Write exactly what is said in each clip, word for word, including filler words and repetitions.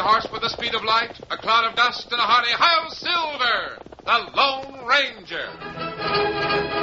horse with the speed of light, a cloud of dust, and a hearty "Hi-Yo Silver!" The Lone Ranger.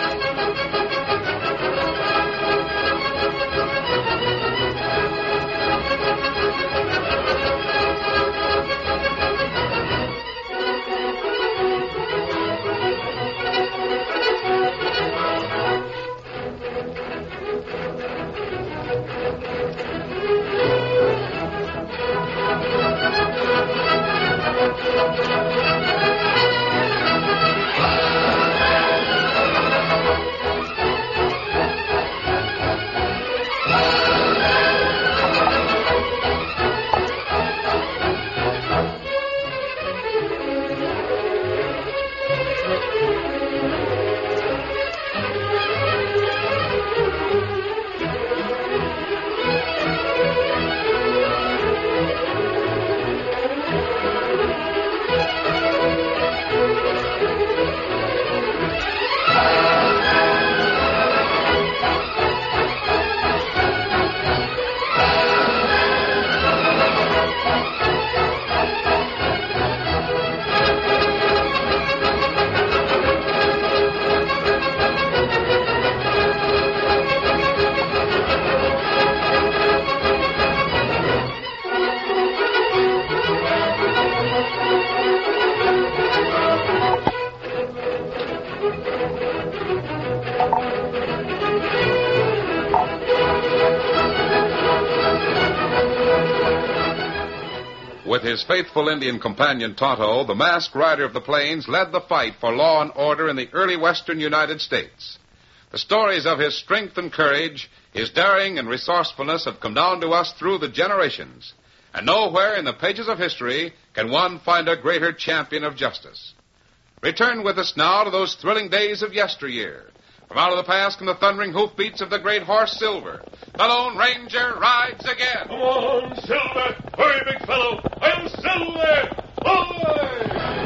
With his faithful Indian companion Tonto, the masked rider of the plains led the fight for law and order in the early western United States. The stories of his strength and courage, his daring and resourcefulness have come down to us through the generations. And nowhere in the pages of history can one find a greater champion of justice. Return with us now to those thrilling days of yesteryear. From out of the past come the thundering hoofbeats of the great horse Silver. The Lone Ranger rides again. Come on, Silver. Hurry, big fellow. I'm Silver. Ahoy!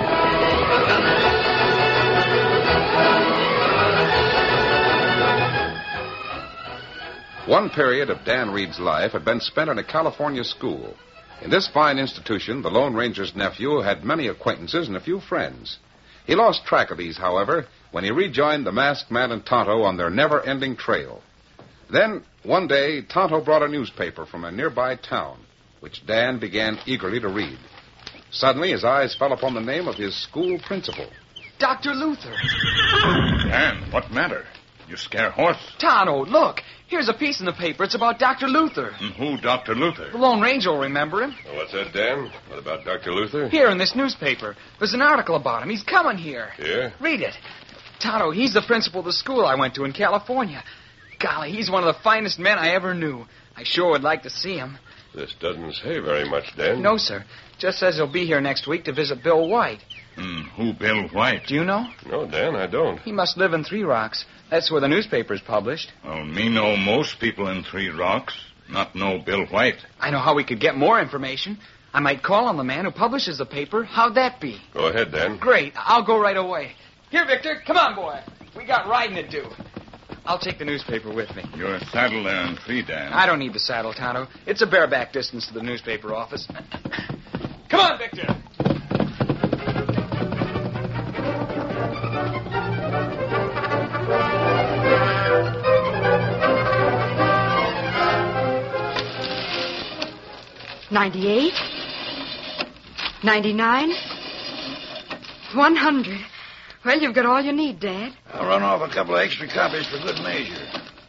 One period of Dan Reed's life had been spent in a California school. In this fine institution, the Lone Ranger's nephew had many acquaintances and a few friends. He lost track of these, however, when he rejoined the masked man and Tonto on their never-ending trail. Then, one day, Tonto brought a newspaper from a nearby town, which Dan began eagerly to read. Suddenly, his eyes fell upon the name of his school principal. Doctor Luther. Dan, what matter? You scare horse? Tonto, look. Here's a piece in the paper. It's about Doctor Luther. And who, Doctor Luther? The Lone Ranger will remember him. Well, what's that, Dan? What about Doctor Luther? Here in this newspaper. There's an article about him. He's coming here. Yeah? Read it. Tonto, he's the principal of the school I went to in California. Golly, he's one of the finest men I ever knew. I sure would like to see him. This doesn't say very much, Dan. No, sir. Just says he'll be here next week to visit Bill White. Hmm, who, Bill White? Do you know? No, Dan, I don't. He must live in Three Rocks. That's where the newspaper's published. Well, me know most people in Three Rocks. Not know Bill White. I know how we could get more information. I might call on the man who publishes the paper. How'd that be? Go ahead, Dan. Great. I'll go right away. Here, Victor. Come on, boy. We got riding to do. I'll take the newspaper with me. Your saddle there in Three, Dan. I don't need the saddle, Tonto. It's a bareback distance to the newspaper office. Come on, Victor. Ninety-eight. Ninety-nine. One hundred. Well, you've got all you need, Dad. I'll run off a couple of extra copies for good measure.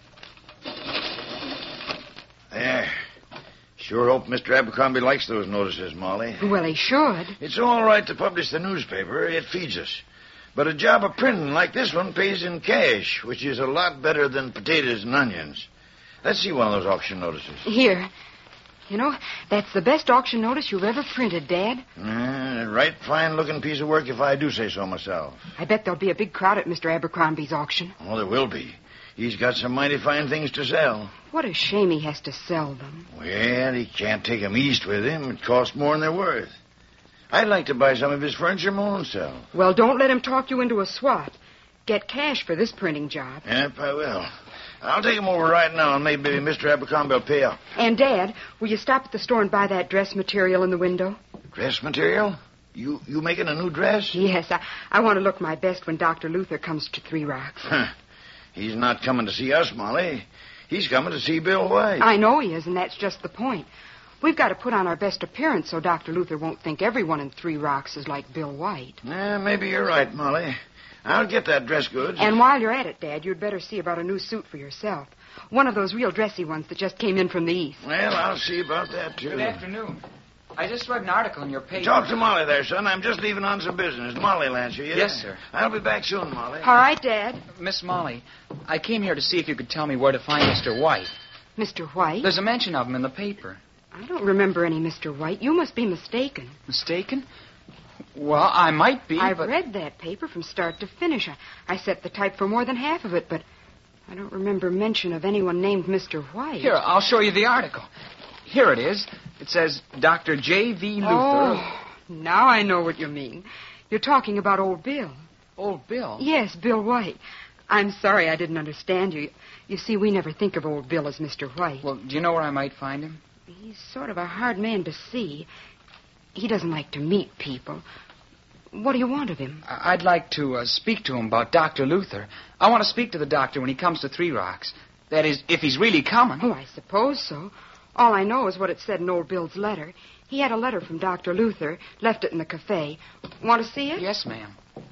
There. Sure hope Mister Abercrombie likes those notices, Molly. Well, he should. It's all right to publish the newspaper. It feeds us. But a job of printing like this one pays in cash, which is a lot better than potatoes and onions. Let's see one of those auction notices. Here. You know, that's the best auction notice you've ever printed, Dad. Uh, right fine-looking piece of work if I do say so myself. I bet there'll be a big crowd at Mister Abercrombie's auction. Oh, there will be. He's got some mighty fine things to sell. What a shame he has to sell them. Well, he can't take 'em east with him. It costs more than they're worth. I'd like to buy some of his furniture my own self. Well, don't let him talk you into a swap. Get cash for this printing job. Yep, I will. I'll take 'em over right now, and maybe Mister Abercrombie will pay up. And, Dad, will you stop at the store and buy that dress material in the window? Dress material? You you making a new dress? Yes, I, I want to look my best when Doctor Luther comes to Three Rocks. Huh. He's not coming to see us, Molly. He's coming to see Bill White. I know he is, and that's just the point. We've got to put on our best appearance so Doctor Luther won't think everyone in Three Rocks is like Bill White. Yeah, maybe you're right, Molly. I'll get that dress goods. And while you're at it, Dad, you'd better see about a new suit for yourself. One of those real dressy ones that just came in from the East. Well, I'll see about that, too. Good afternoon. I just read an article in your paper. Talk to Molly there, son. I'm just leaving on some business. Molly will answer you. Yes, sir. I'll be back soon, Molly. All right, Dad. Miss Molly, I came here to see if you could tell me where to find Mister White. Mister White? There's a mention of him in the paper. I don't remember any Mister White. You must be mistaken. Mistaken? Well, I might be, I've but... read that paper from start to finish. I, I set the type for more than half of it, but I don't remember mention of anyone named Mister White. Here, I'll show you the article. Here it is. It says Doctor J V Luther. Oh, now I know what you mean. You're talking about old Bill. Old Bill? Yes, Bill White. I'm sorry I didn't understand you. You see, we never think of old Bill as Mister White. Well, do you know where I might find him? He's sort of a hard man to see. He doesn't like to meet people. What do you want of him? I- I'd like to uh, speak to him about Doctor Luther. I want to speak to the doctor when he comes to Three Rocks. That is, if he's really coming. Oh, I suppose so. All I know is what it said in old Bill's letter. He had a letter from Doctor Luther, left it in the cafe. Want to see it? Yes, ma'am.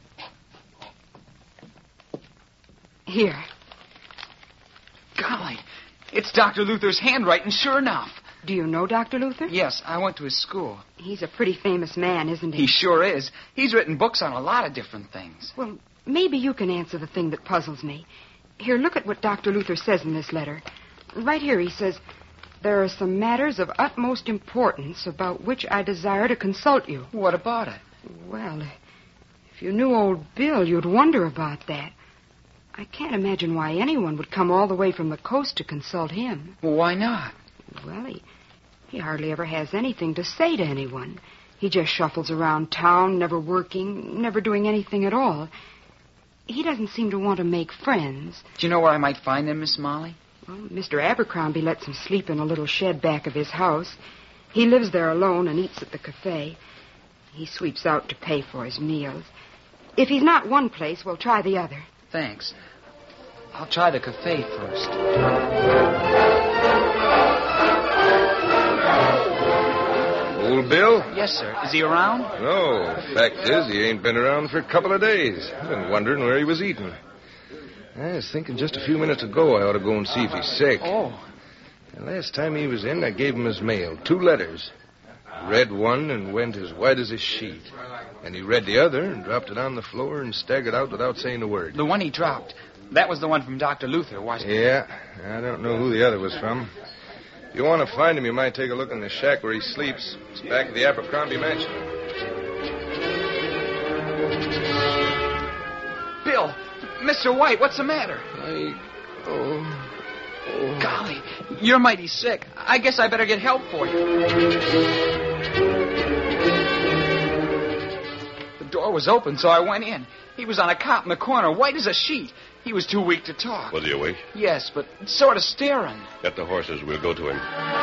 Here. Golly, it's Doctor Luther's handwriting, sure enough. Do you know Doctor Luther? Yes, I went to his school. He's a pretty famous man, isn't he? He sure is. He's written books on a lot of different things. Well, maybe you can answer the thing that puzzles me. Here, look at what Doctor Luther says in this letter. Right here he says, "There are some matters of utmost importance about which I desire to consult you." What about it? Well, if you knew old Bill, you'd wonder about that. I can't imagine why anyone would come all the way from the coast to consult him. Well, why not? Well, he, he hardly ever has anything to say to anyone. He just shuffles around town, never working, never doing anything at all. He doesn't seem to want to make friends. Do you know where I might find him, Miss Molly? Well, Mister Abercrombie lets him sleep in a little shed back of his house. He lives there alone and eats at the cafe. He sweeps out to pay for his meals. If he's not one place, we'll try the other. Thanks. I'll try the cafe first. Old Bill? Yes, sir. Is he around? No. Fact is, he ain't been around for a couple of days. I've been wondering where he was eating. I was thinking just a few minutes ago I ought to go and see if he's sick. Oh. The last time he was in, I gave him his mail, two letters. Read one and went as white as a sheet. And he read the other and dropped it on the floor and staggered out without saying a word. The one he dropped. That was the one from Doctor Luther, wasn't it? Yeah. I don't know who the other was from. If you want to find him, you might take a look in the shack where he sleeps. It's back at the Abercrombie mansion. Bill! Mister White, what's the matter? I... Oh... oh. Golly, you're mighty sick. I guess I better get help for you. The door was open, so I went in. He was on a cot in the corner, white as a sheet. He was too weak to talk. Was he awake? Yes, but sort of staring. Get the horses. We'll go to him.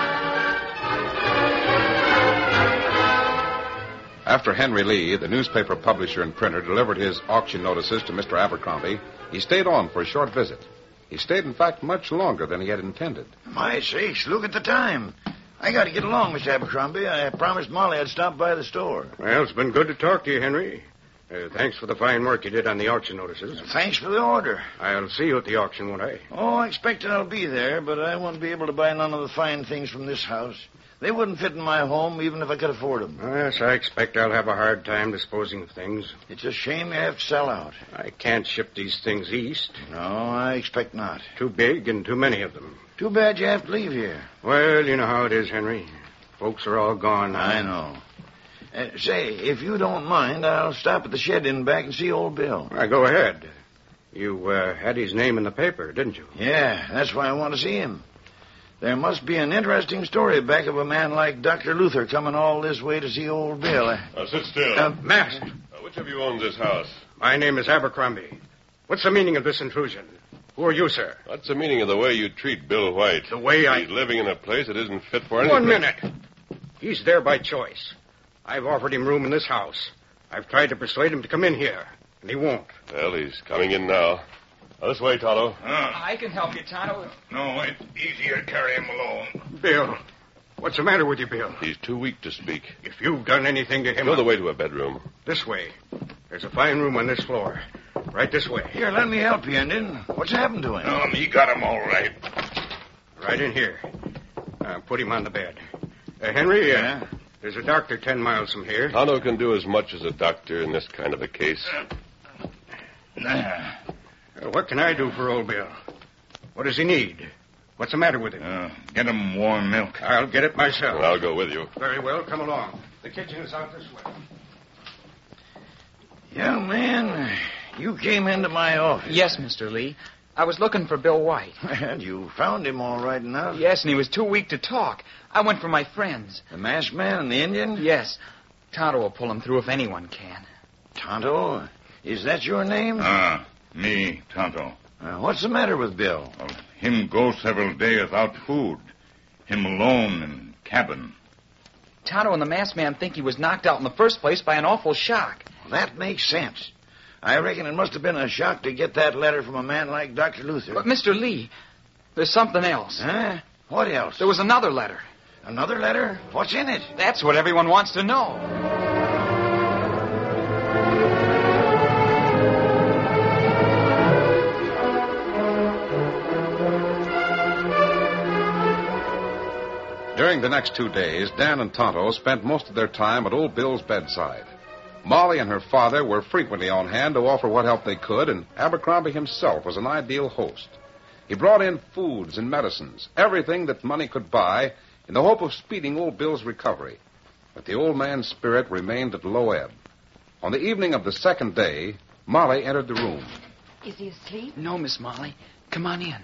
After Henry Lee, the newspaper publisher and printer, delivered his auction notices to Mister Abercrombie, he stayed on for a short visit. He stayed, in fact, much longer than he had intended. My sakes, look at the time. I got to get along, Mister Abercrombie. I promised Molly I'd stop by the store. Well, it's been good to talk to you, Henry. Uh, thanks for the fine work you did on the auction notices. Thanks for the order. I'll see you at the auction, won't I? Oh, I expect I'll be there, but I won't be able to buy none of the fine things from this house. They wouldn't fit in my home even if I could afford them. Yes, I expect I'll have a hard time disposing of things. It's a shame you have to sell out. I can't ship these things east. No, I expect not. Too big and too many of them. Too bad you have to leave here. Well, you know how it is, Henry. Folks are all gone now. I know. Uh, say, if you don't mind, I'll stop at the shed in back and see old Bill. Well, go ahead. You uh, had his name in the paper, didn't you? Yeah, that's why I want to see him. There must be an interesting story back of a man like Doctor Luther coming all this way to see old Bill. Uh, Now, sit still. uh, Mask, Now, which of you owns this house? my name is Abercrombie. What's the meaning of this intrusion? Who are you, sir? What's the meaning of the way you treat Bill White? The way I... He's living in a place that isn't fit for anything. One minute. He's there by choice. I've offered him room in this house. I've tried to persuade him to come in here, and he won't. Well, he's coming in now. Now, this way, Tonto. Uh, I can help you, Tonto. no, it's easier to carry him alone. Bill, what's the matter with you, Bill? He's too weak to speak. If you've done anything to him... Show the way to a bedroom. This way. There's a fine room on this floor. Right this way. Here, let me help you, Indian. What's happened to him? Um, he got him all right. Right in here. Uh, put him on the bed. Uh, Henry, uh, Yeah? there's a doctor ten miles from here. Tonto can do as much as a doctor in this kind of a case. Nah. Uh, what can I do for old Bill? What does he need? What's the matter with him? Uh, get him warm milk. I'll get it myself. Well, I'll go with you. Very well, come along. The kitchen is out this way. Young man, you came into my office. Yes, Mister Lee. I was looking for Bill White. And you found him all right enough. Yes, and he was too weak to talk. I went for my friends. The masked man and the Indian? Yes. Tonto will pull him through if anyone can. Tonto? Is that your name? Ah, me, Tonto. Uh, what's the matter with Bill? Well, him go several days without food. Him alone in cabin. Tonto and the masked man think he was knocked out in the first place by an awful shock. That makes sense. I reckon it must have been a shock to get that letter from a man like Doctor Luther. But, Mister Lee, there's something else. Huh? What else? There was another letter. Another letter? What's in it? That's what everyone wants to know. During the next two days, Dan and Tonto spent most of their time at old Bill's bedside. Molly and her father were frequently on hand to offer what help they could, and Abercrombie himself was an ideal host. He brought in foods and medicines, everything that money could buy, in the hope of speeding old Bill's recovery. But the old man's spirit remained at low ebb. On the evening of the second day, Molly entered the room. Is he asleep? No, Miss Molly. Come on in.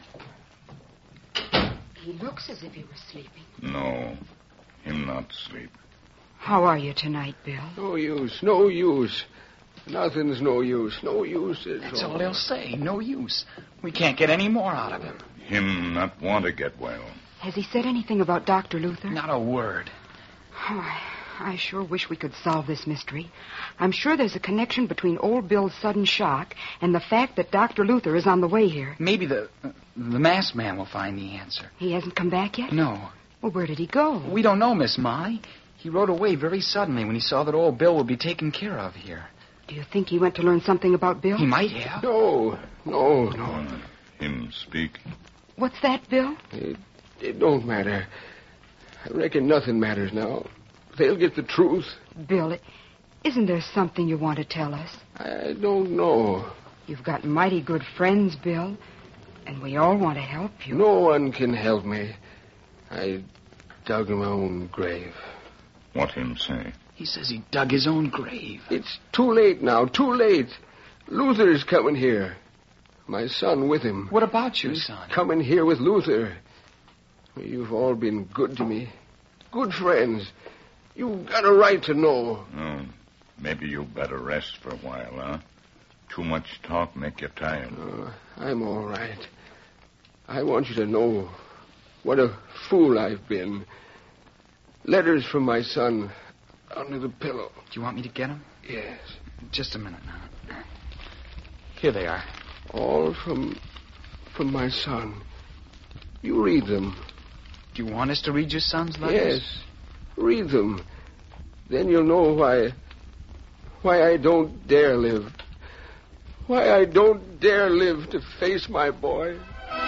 He looks as if he were sleeping. No, him not sleep. How are you tonight, Bill? No use, no use. Nothing's no use, no use at That's all he'll say. No use. We can't get any more out of him. Him not want to get well. Has he said anything about Doctor Luther? Not a word. Oh, I, I sure wish we could solve this mystery. I'm sure there's a connection between old Bill's sudden shock and the fact that Doctor Luther is on the way here. Maybe the uh, the masked man will find the answer. He hasn't come back yet? No. Well, where did he go? We don't know, Miss Molly. He rode away very suddenly when he saw that old Bill would be taken care of here. Do you think he went to learn something about Bill? He might have. No, no, no. Uh, him speak. What's that, Bill? It, it don't matter. I reckon nothing matters now. They'll get the truth. Bill, isn't there something you want to tell us? I don't know. You've got mighty good friends, Bill, and we all want to help you. No one can help me. I dug my own grave. What him say? He says he dug his own grave. It's too late now, too late. Luther's coming here. My son with him. What about your son? Coming here with Luther. You've all been good to me. Good friends. You've got a right to know. Oh, maybe you better rest for a while, huh? Too much talk make you tired. Uh, I'm all right. I want you to know what a fool I've been. Letters from my son under the pillow. Do you want me to get them? Yes. Just a minute now. Here they are. All from from my son. You read them. Do you want us to read your son's letters? Yes. Read them. Then you'll know why why I don't dare live. Why I don't dare live to face my boy.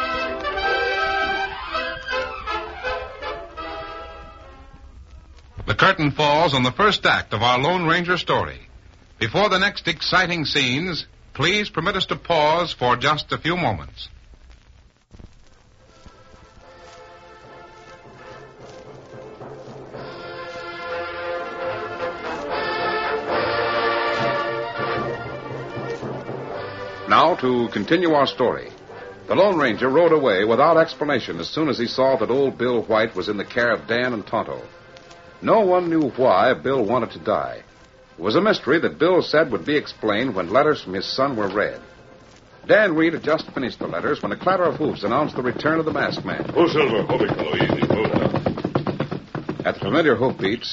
The curtain falls on the first act of our Lone Ranger story. Before the next exciting scenes, please permit us to pause for just a few moments. Now to continue our story. The Lone Ranger rode away without explanation as soon as he saw that old Bill White was in the care of Dan and Tonto. No one knew why Bill wanted to die. It was a mystery that Bill said would be explained when letters from his son were read. Dan Reed had just finished the letters when a clatter of hoofs announced the return of the masked man. Oh, Silver. Oh, big fellow. Easy. Oh, now. At the familiar hoofbeats,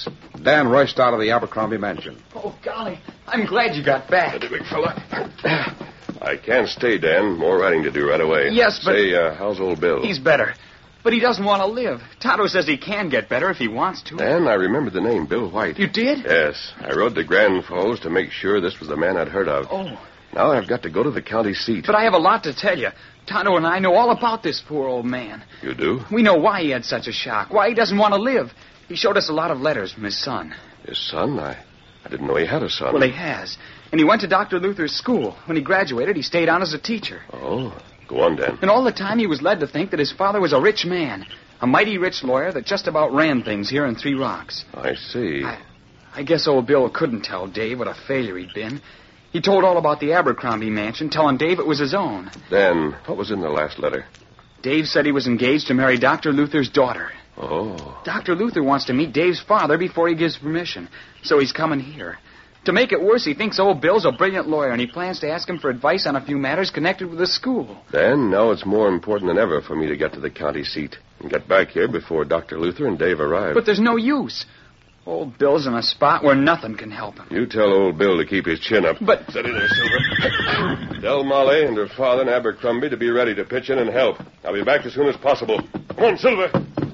Dan rushed out of the Abercrombie mansion. Oh, golly. I'm glad you got back. Steady, big fella. I can't stay, Dan. More writing to do right away. Yes, but... Say, uh, how's old Bill? He's better. But he doesn't want to live. Tonto says he can get better if he wants to. Dan, I remembered the name, Bill White. You did? Yes. I rode to Grand Falls to make sure this was the man I'd heard of. Oh. Now I've got to go to the county seat. But I have a lot to tell you. Tonto and I know all about this poor old man. You do? We know why he had such a shock, why he doesn't want to live. He showed us a lot of letters from his son. His son? I, I didn't know he had a son. Well, he has. And he went to Doctor Luther's school. When he graduated, he stayed on as a teacher. Oh, go on, Dan. And all the time he was led to think that his father was a rich man, a mighty rich lawyer that just about ran things here in Three Rocks. I see. I, I guess old Bill couldn't tell Dave what a failure he'd been. He told all about the Abercrombie mansion, telling Dave it was his own. Dan, what was in the last letter? Dave said he was engaged to marry Doctor Luther's daughter. Oh. Doctor Luther wants to meet Dave's father before he gives permission, so he's coming here. To make it worse, he thinks old Bill's a brilliant lawyer, and he plans to ask him for advice on a few matters connected with the school. Dan, now it's more important than ever for me to get to the county seat and get back here before Doctor Luther and Dave arrive. But there's no use. Old Bill's in a spot where nothing can help him. You tell old Bill to keep his chin up. But... Steady there, Silver. Tell Molly and her father and Abercrombie to be ready to pitch in and help. I'll be back as soon as possible. Come on, Silver.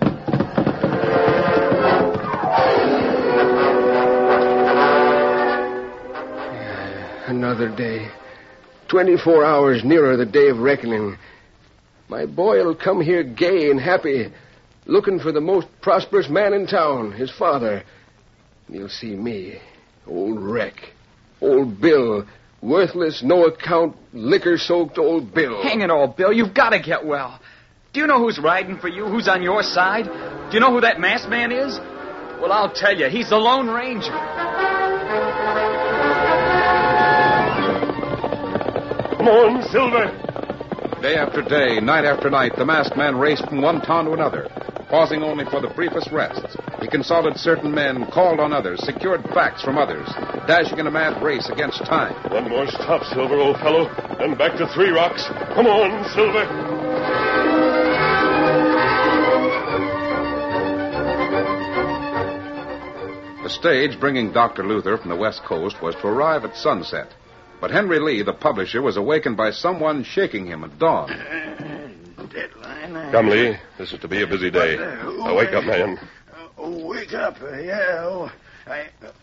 Another day. Twenty-four hours nearer the day of reckoning. My boy'll come here gay and happy, looking for the most prosperous man in town, his father. And he'll see me, old wreck, old Bill, worthless, no-account, liquor-soaked old Bill. Hang it all, Bill. You've got to get well. Do you know who's riding for you, who's on your side? Do you know who that masked man is? Well, I'll tell you. He's the Lone Ranger. Come on, Silver. Day after day, night after night, the masked man raced from one town to another, pausing only for the briefest rests. He consulted certain men, called on others, secured facts from others, dashing in a mad race against time. One more stop, Silver, old fellow, then back to Three Rocks. Come on, Silver. The stage bringing Doctor Luther from the West Coast was to arrive at sunset. But Henry Lee, the publisher, was awakened by someone shaking him at dawn. Uh, deadline. Uh, Come, Lee. This is to be a busy day. But, uh, Now, wake up, man. Uh, wake up. Uh, yeah. Oh, I, uh,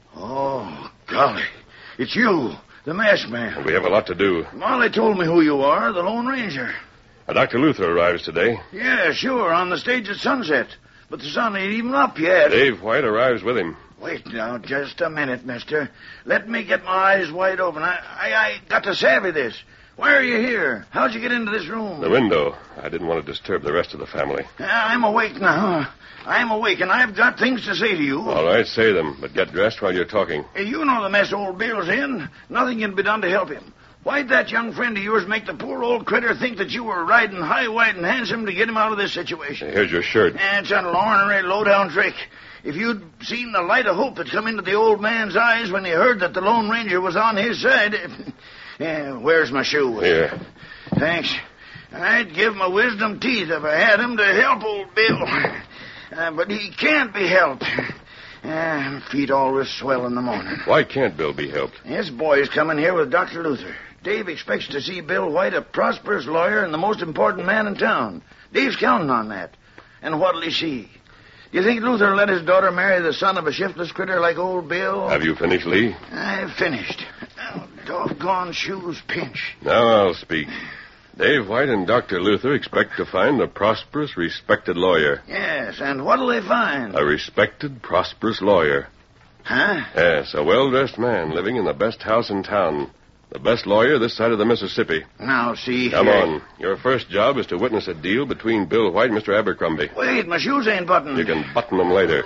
oh, golly. It's you, the masked man. We have a lot to do. Molly told me who you are, the Lone Ranger. Uh, Doctor Luther arrives today. Yeah, sure, on the stage at sunset. But the sun ain't even up yet. Dave White arrives with him. Wait now, just a minute, mister. Let me get my eyes wide open. I, I, I got to savvy this. Why are you here? How'd you get into this room? The window. I didn't want to disturb the rest of the family. I'm awake now. I'm awake, and I've got things to say to you. All right, say them, but get dressed while you're talking. You know the mess old Bill's in. Nothing can be done to help him. Why'd that young friend of yours make the poor old critter think that you were riding high, wide, and handsome to get him out of this situation? Here's your shirt. It's an ornery, low-down trick. If you'd seen the light of hope that come into the old man's eyes when he heard that the Lone Ranger was on his side... Yeah, where's my shoe? Here. Thanks. I'd give my wisdom teeth if I had him to help old Bill. Uh, but he can't be helped. Uh, feet always swell in the morning. Why can't Bill be helped? This boy's coming here with Doctor Luther. Dave expects to see Bill White, a prosperous lawyer and the most important man in town. Dave's counting on that. And what'll he see? Do you think Luther let his daughter marry the son of a shiftless critter like old Bill? Have you finished, Lee? I've finished. Oh, doggone shoes pinch. Now I'll speak. Dave White and Doctor Luther expect to find a prosperous, respected lawyer. Yes, and what'll they find? A respected, prosperous lawyer. Huh? Yes, a well-dressed man living in the best house in town. The best lawyer this side of the Mississippi. Now, see Come here. on. Your first job is to witness a deal between Bill White and Mister Abercrombie. Wait, my shoes ain't buttoned. You can button them later.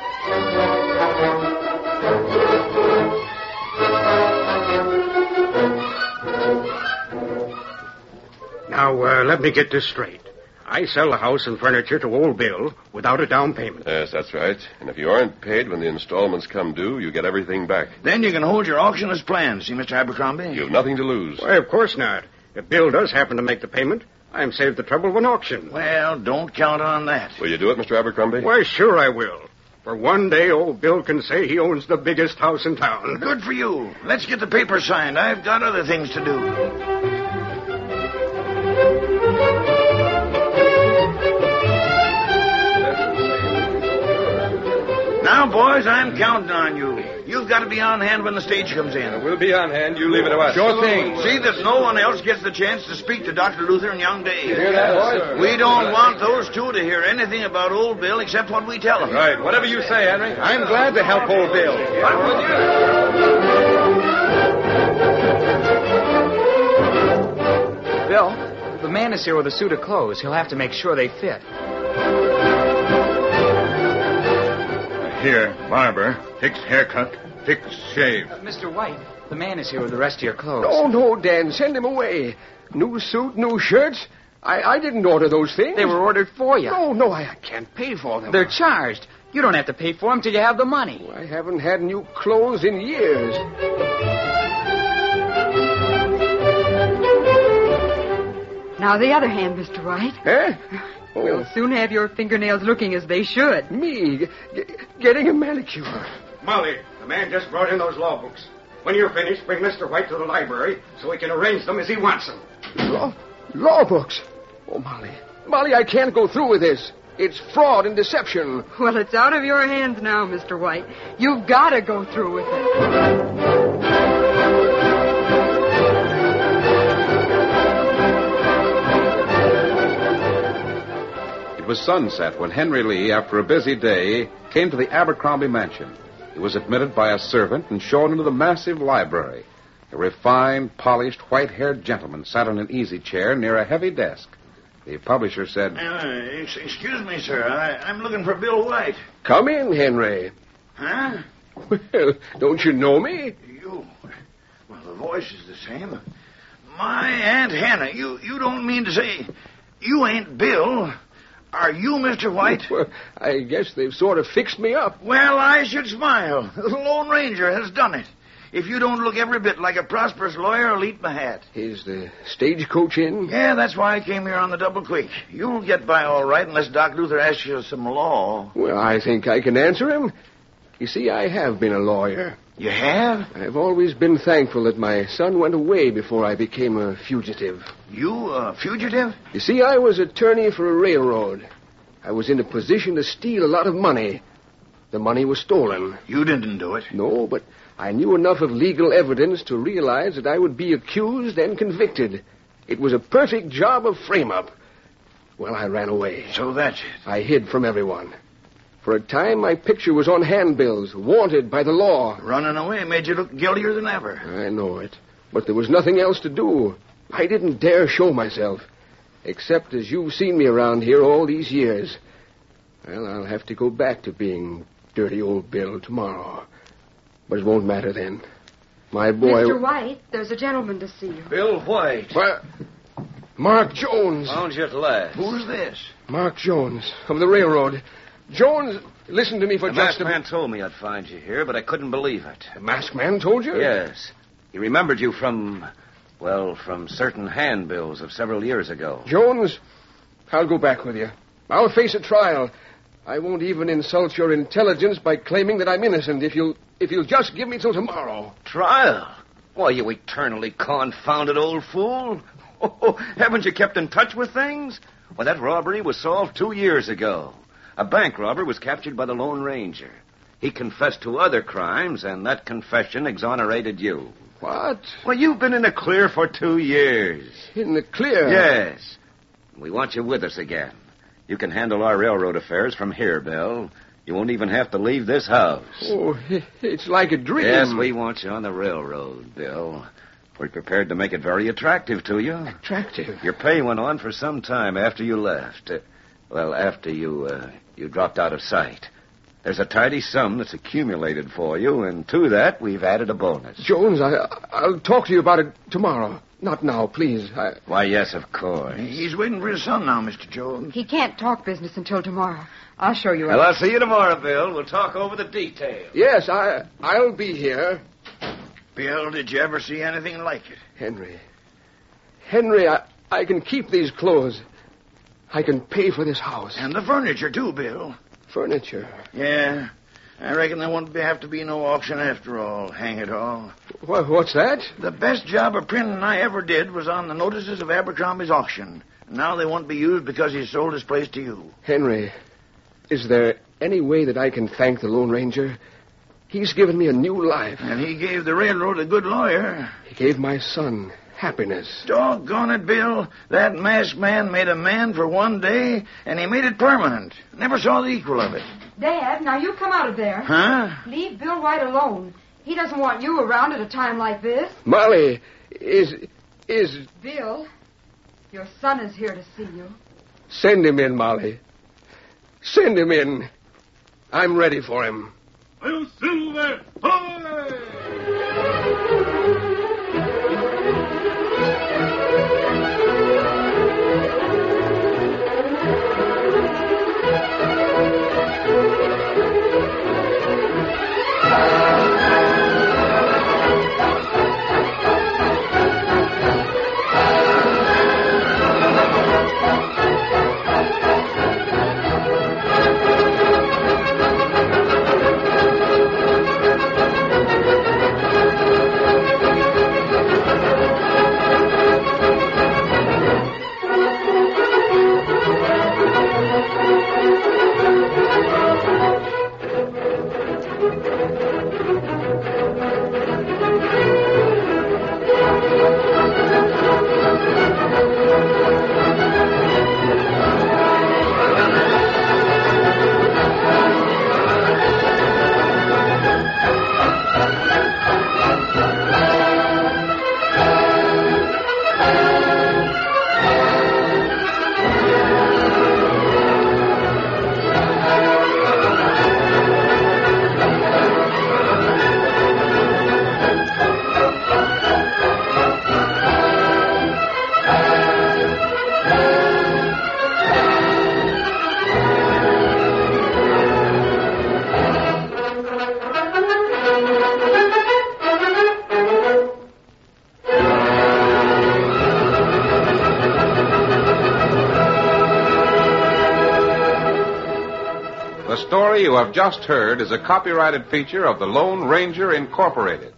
Now, uh, let me get this straight. I sell the house and furniture to old Bill without a down payment. Yes, that's right. And if you aren't paid when the installments come due, you get everything back. Then you can hold your auction as planned, see, Mister Abercrombie? You've nothing to lose. Why, of course not. If Bill does happen to make the payment, I'm saved the trouble of an auction. Well, don't count on that. Will you do it, Mister Abercrombie? Why, sure I will. For one day, old Bill can say he owns the biggest house in town. Good for you. Let's get the paper signed. I've got other things to do. Now, boys, I'm counting on you. You've got to be on hand when the stage comes in. We'll be on hand. You leave it to us. Sure thing. See that no one else gets the chance to speak to Doctor Luther and young Dave. You hear that, boys? We don't want those two to hear anything about old Bill except what we tell them. Right. Whatever you say, Henry. I'm glad to help old Bill. I'm with you. Bill, the man is here with a suit of clothes. He'll have to make sure they fit. Here, barber. Fix haircut. Fix shave. Uh, Mister White, the man is here with the rest of your clothes. No, no, Dan. Send him away. New suit, new shirts. I, I didn't order those things. They were ordered for you. No, no, I, I can't pay for them. They're charged. You don't have to pay for them till you have the money. I haven't had new clothes in years. Now the other hand, Mister White. Huh? Oh, We'll soon have your fingernails looking as they should. me g- getting a manicure. Molly, the man just brought in those law books. When you're finished, bring Mister White to the library so he can arrange them as he wants them. Law, law books. Oh, Molly. Molly, I can't go through with this. It's fraud and deception. Well, it's out of your hands now, Mister White. You've got to go through with it. It was sunset when Henry Lee, after a busy day, came to the Abercrombie mansion. He was admitted by a servant and shown into the massive library. A refined, polished, white-haired gentleman sat on an easy chair near a heavy desk. The publisher said, Uh, ex- excuse me, sir. I, I'm looking for Bill White. Come in, Henry. Huh? Well, don't you know me? You. Well, the voice is the same. My Aunt Hannah, you, you don't mean to say you ain't Bill. Are you Mister White? Well, I guess they've sort of fixed me up. Well, I should smile. The Lone Ranger has done it. If you don't look every bit like a prosperous lawyer, I'll eat my hat. Is the stagecoach in? Yeah, that's why I came here on the double quick. You'll get by all right unless Doc Luther asks you some law. Well, I think I can answer him. You see, I have been a lawyer. You have? I've always been thankful that my son went away before I became a fugitive. You a fugitive? You see, I was attorney for a railroad. I was in a position to steal a lot of money. The money was stolen. You didn't do it. No, but I knew enough of legal evidence to realize that I would be accused and convicted. It was a perfect job of frame-up. Well, I ran away. So that's it. I hid from everyone. For a time, my picture was on handbills, wanted by the law. Running away made you look guiltier than ever. I know it. But there was nothing else to do. I didn't dare show myself. Except as you've seen me around here all these years. Well, I'll have to go back to being dirty old Bill tomorrow. But it won't matter then. My boy... Mister White, there's a gentleman to see you. Bill White. What? Mark Jones. Found you at last. Who's this? Mark Jones of the railroad. Jones, listen to me for The just masked a... man told me I'd find you here, but I couldn't believe it. The masked man told you? Yes. He remembered you from, well, from certain handbills of several years ago. Jones, I'll go back with you. I'll face a trial. I won't even insult your intelligence by claiming that I'm innocent if you'll if you'll just give me till tomorrow. Trial? Why, you eternally confounded old fool. Oh, haven't you kept in touch with things? Well, that robbery was solved two years ago. A bank robber was captured by the Lone Ranger. He confessed to other crimes, and that confession exonerated you. What? Well, you've been in the clear for two years. In the clear? Yes. We want you with us again. You can handle our railroad affairs from here, Bill. You won't even have to leave this house. Oh, it's like a dream. Yes, we want you on the railroad, Bill. We're prepared to make it very attractive to you. Attractive? Your pay went on for some time after you left. Uh, well, after you, uh, you dropped out of sight. There's a tidy sum that's accumulated for you, and to that, we've added a bonus. Jones, I, I'll talk to you about it tomorrow. Not now, please. I... Why, yes, of course. He's waiting for his son now, Mister Jones. He can't talk business until tomorrow. I'll show you. Well, I'll see you tomorrow, Bill. We'll talk over the details. Yes, I, I'll be here. Bill, did you ever see anything like it? Henry. Henry, I, I can keep these clothes. I can pay for this house. And the furniture, too, Bill. furniture. Yeah. I reckon there won't be, have to be no auction after all. Hang it all. What, what's that? The best job of printing I ever did was on the notices of Abercrombie's auction. Now they won't be used because he sold his place to you. Henry, is there any way that I can thank the Lone Ranger? He's given me a new life. And he gave the railroad a good lawyer. He gave my son happiness. Doggone it, Bill. That masked man made a man for one day, and he made it permanent. Never saw the equal of it. Dad, now you come out of there. Huh? Leave Bill White alone. He doesn't want you around at a time like this. Molly, is... is... Bill, your son is here to see you. Send him in, Molly. Send him in. I'm ready for him. Will Silver, hoy! The story you have just heard is a copyrighted feature of the Lone Ranger Incorporated.